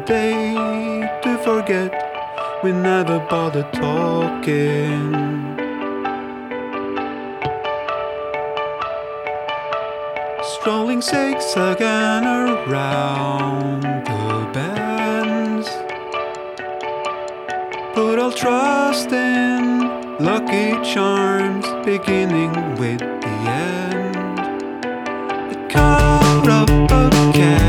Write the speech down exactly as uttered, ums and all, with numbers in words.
day to forget. We never bothered talking. Strolling zigzagging around the bends. Put all trust in lucky charms, beginning with the end. It caught up again.